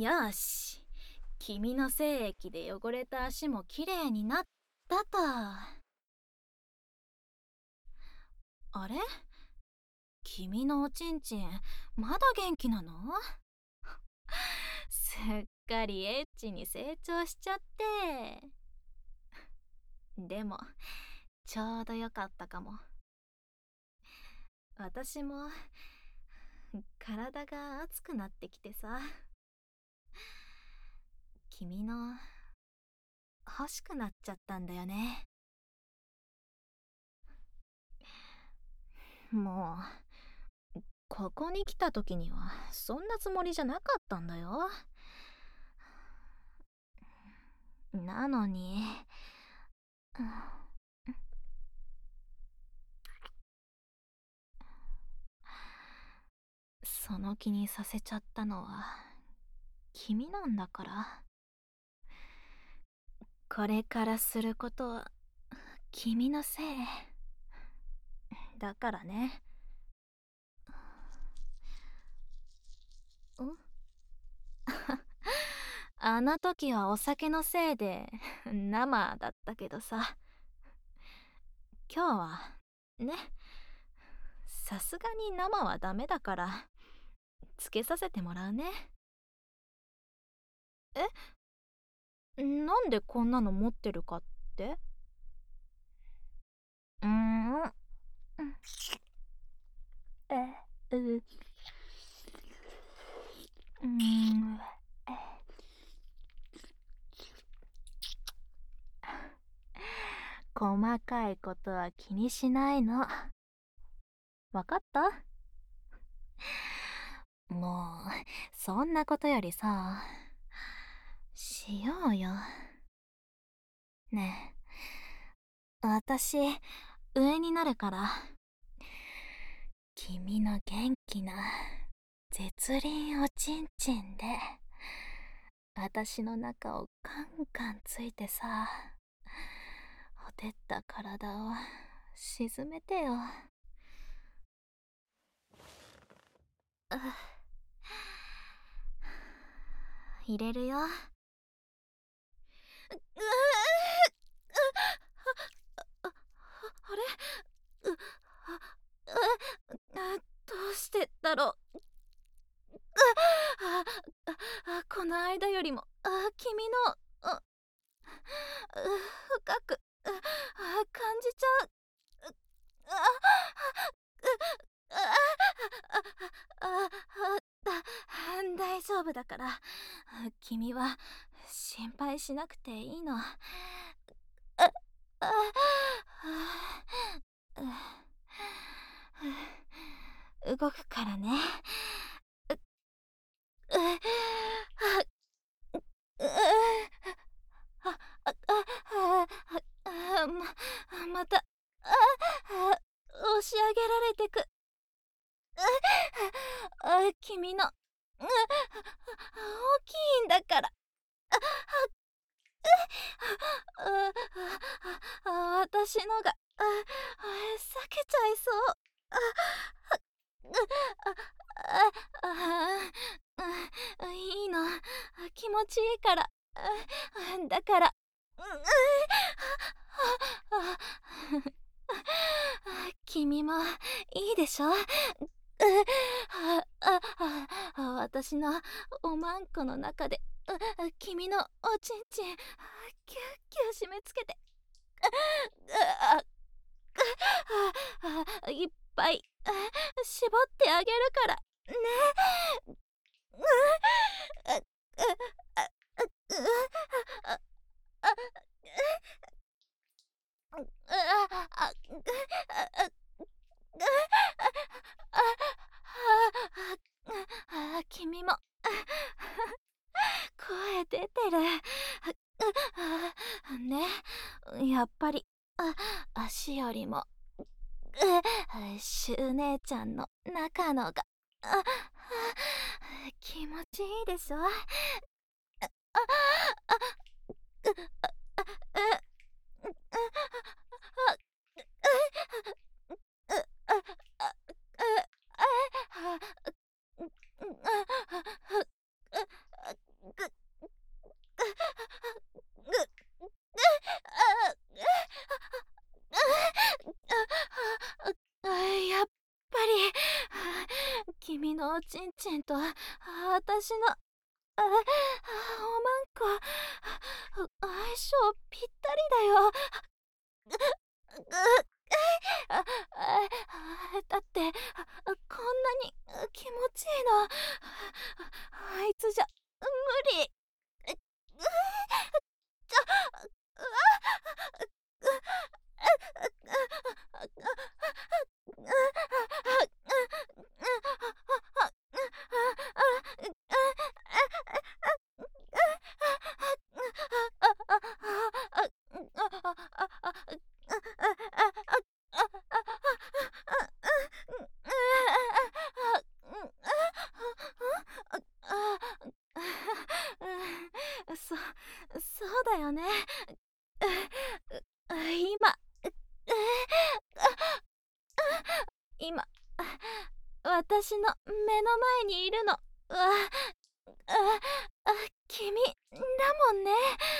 よし、君の精液で汚れた足もきれいになったと。あれ、君のおちんちんまだ元気なの？すっかりエッチに成長しちゃって。でもちょうどよかったかも。私も体が熱くなってきてさ、君の欲しくなっちゃったんだよね。もうここに来た時にはそんなつもりじゃなかったんだよ。なのに、その気にさせちゃったのは君なんだから。これからすることは君のせいだからね。あの時はお酒のせいで生だったけどさ、今日はね、さすがに生はダメだからつけさせてもらうね。なんでこんなの持ってるかって？うーん、ううん、細かいことは気にしないの。わかった？もうそんなことよりさ、しようよ。ねえ、私上になるから、君の元気な絶倫おちんちんで私の中をカンカンついてさ、ほてった体を沈めてよ。入れるよ。あれ、どうしてだろう。この間よりも君の深く感じちゃう。大丈夫だから、君は心配しなくていいの。動くからね。また押し上げられてく。君の大きいんだから。私のが避けちゃいそう。いいの、気持ちいいから。だから、君もいいでしょ？私のおまんこの中で君のおちんちんキュッキュ締め付けて、いっぱい絞ってあげるからね。君も声出てるね。やっぱり足よりもシュウ姉ちゃんの中のが気持ちいいでしょ？ のおちんちんと私のおまんこ、相性ぴったりだよ。だってこんなに気持ちいいの、あいつじゃ無理。そうだよね。今、今、私の目の前にいるのは、君だもんね。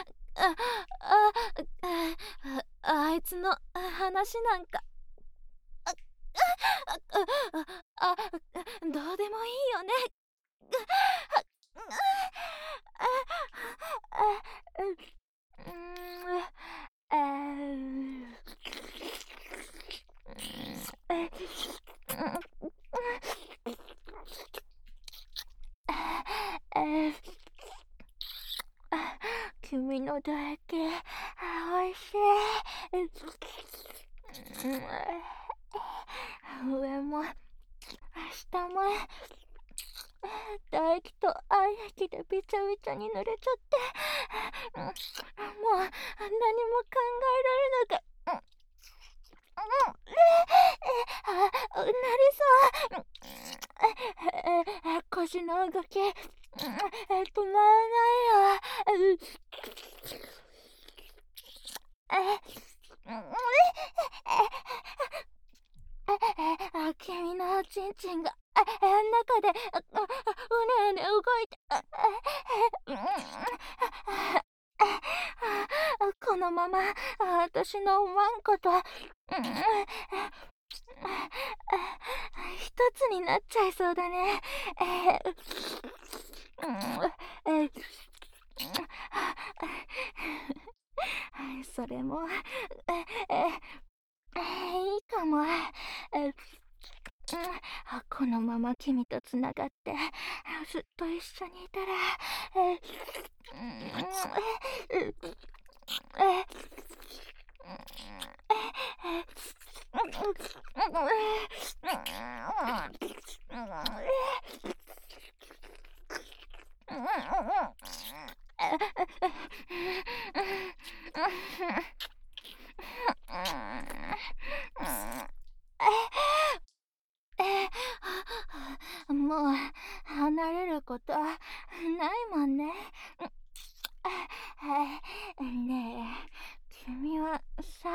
あいつの話なんか、どうでもいいよね。君の唾液、おいしい。上も下も唾液と愛液でびちゃびちゃに濡れちゃって、もう何も考えられなかった。なりそう。腰の動き、止まらないよ。君のおちんちんが中でうねうね動いて、このまま私のワンコと一つになっちゃいそうだね。それもいいかも。このまま君とつながってずっと一緒にいたら、もう離れることないもんね。ねえ、君はさ、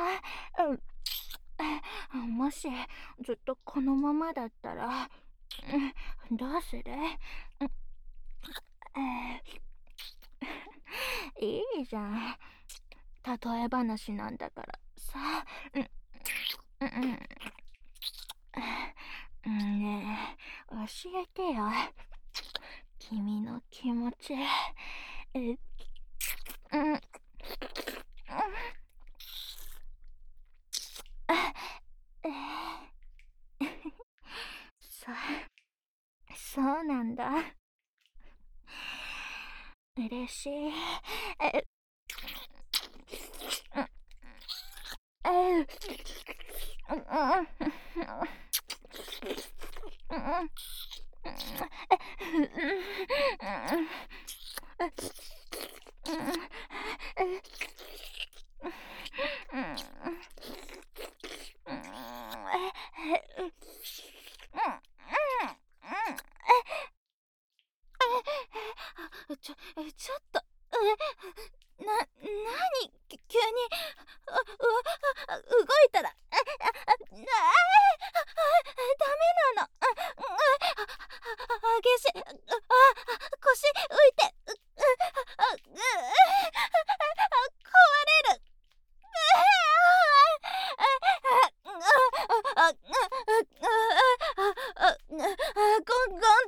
もしずっとこのままだったらどうする？いいじゃん。例え話なんだからさ。ねえ、教えてよ。君の気持ち。そうなんだ。嬉しい。ちょっと、なに、急に、動いたら、ダメなの。激しい、腰浮いて、壊れる。ゴン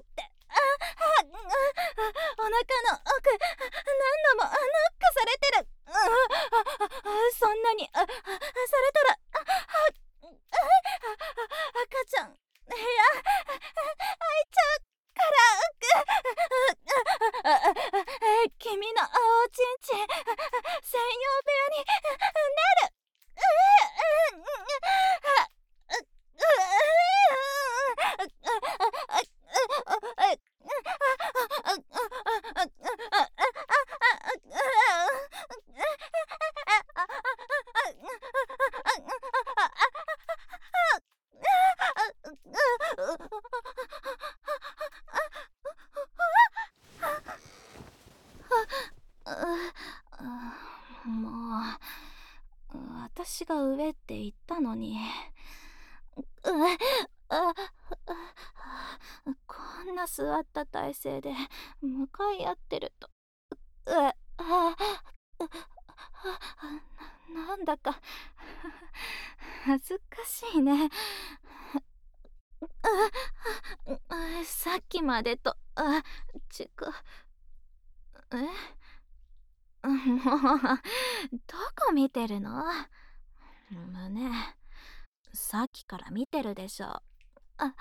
私が上って言ったのに。あこんな座った体勢で向かい合ってると、なんだか恥ずかしいね。さっきまでと、ちく、もう、どこ見てるの？胸、さっきから見てるでしょ。あ、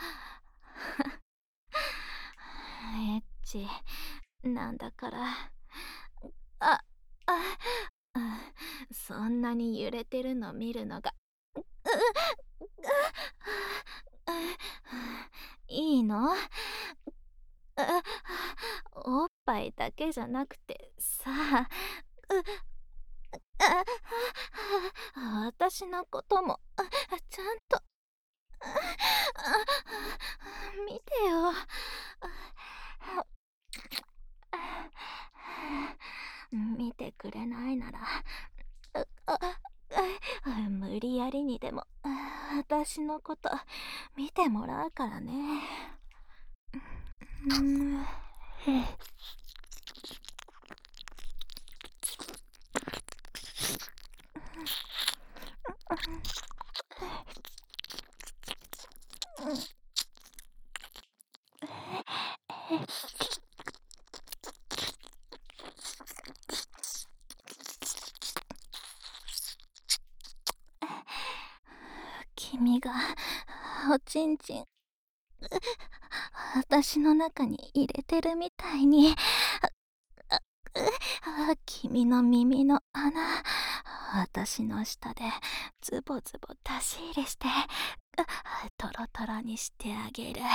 エッチなんだから。あ、あ、そんなに揺れてるの見るのが、いいの？おっぱいだけじゃなくてさ、私のこともちゃんと見てよ。見てくれないなら、無理やりにでも私のこと見てもらうからね。君がおちんちん私の中に入れてるみたいに、君の耳の穴私の下でズボズボ出し入れしてトロトロにしてあげる。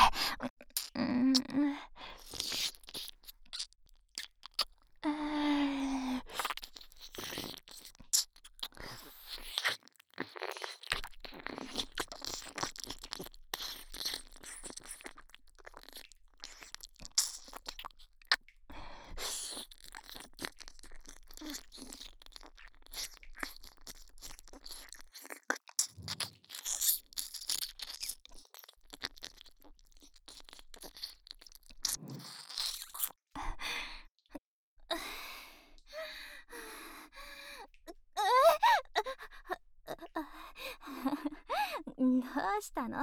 どうしたの？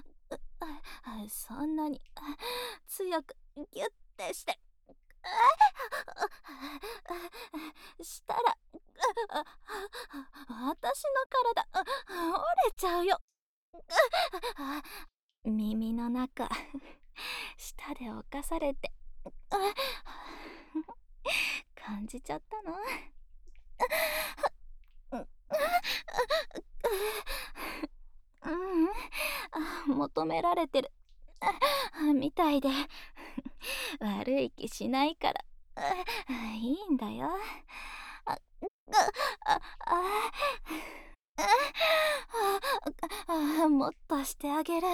そんなに強くギュッてしてしたら私の体折れちゃうよ。耳の中舌で侵されて感じちゃったの？求められてるみたいで悪い気しないからいいんだよ。もっとしてあげる。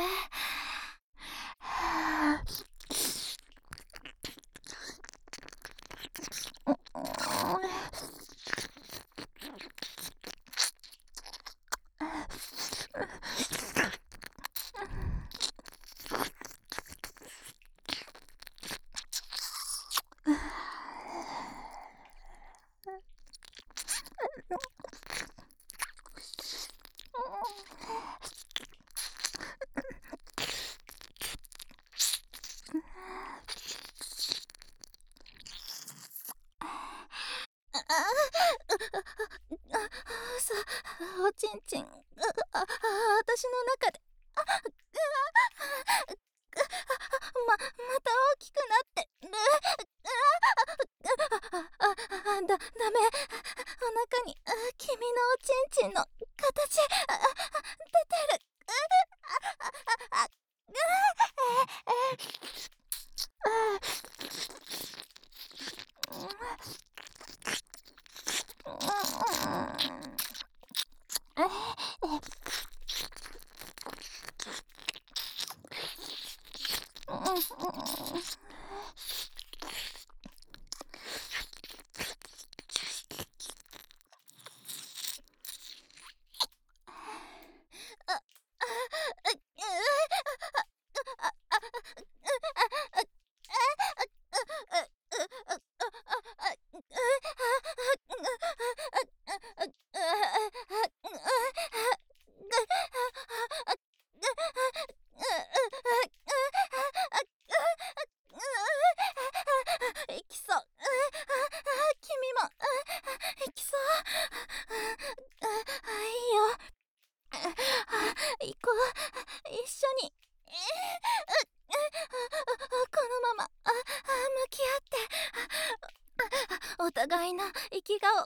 互いの生き顔、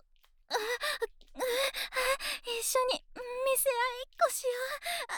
一緒に見せ合いっこしよう。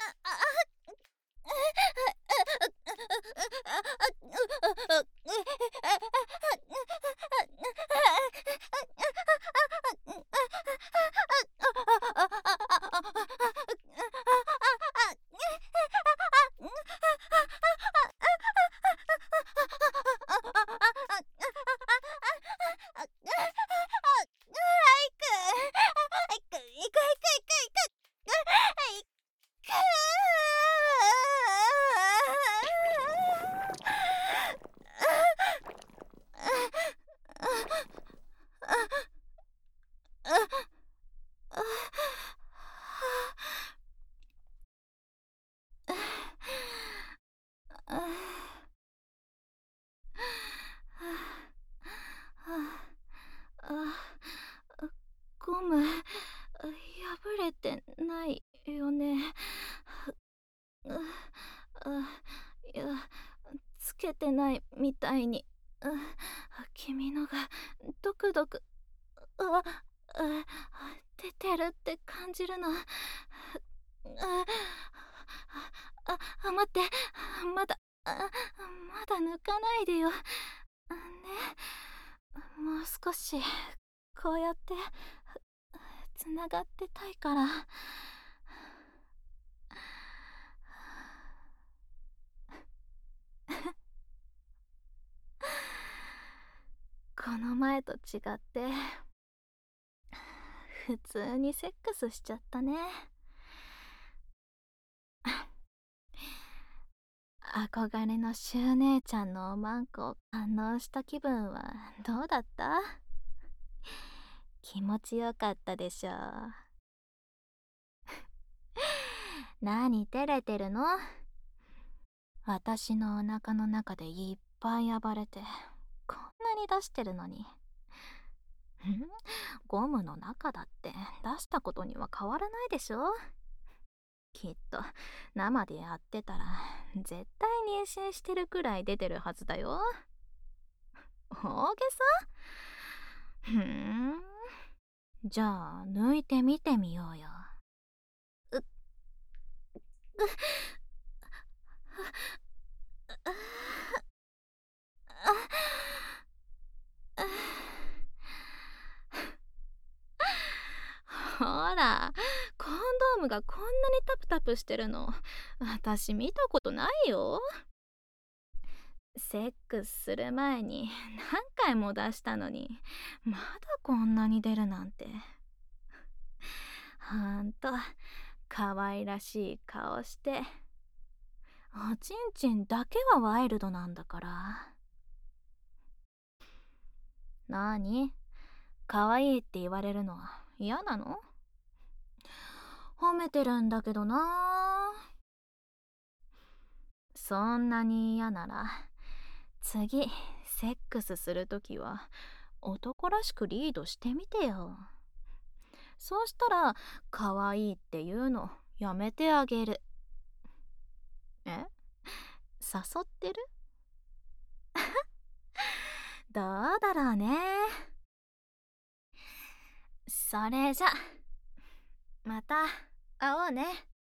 ゴム破れてないよね。いや、つけてないみたいに。君のがドクドク出てるって感じるの。待って、まだ抜かないでよ。ね、もう少しこうやってつながってたいから。この前と違って普通にセックスしちゃったね。憧れのシュウ姉ちゃんのおまんこを堪能した気分はどうだった？気持ちよかったでしょ。何照れてるの？私のお腹の中でいっぱい暴れてこんなに出してるのに。ゴムの中だって出したことには変わらないでしょ。きっと生でやってたら絶対妊娠してるくらい出てるはずだよ。大げさ？じゃあ抜いてみてみようよ。ほら、コンドームがこんなにタプタプしてるの私見たことないよ。セックスする前に何回も出したのにまだこんなに出るなんて。ほんと可愛らしい顔しておちんちんだけはワイルドなんだから。なに？可愛いって言われるのは嫌なの？褒めてるんだけどな。そんなに嫌なら次セックスするときは男らしくリードしてみてよ。そうしたら可愛いって言うのやめてあげる。え？誘ってる？どうだろうね。それじゃまた会おうね。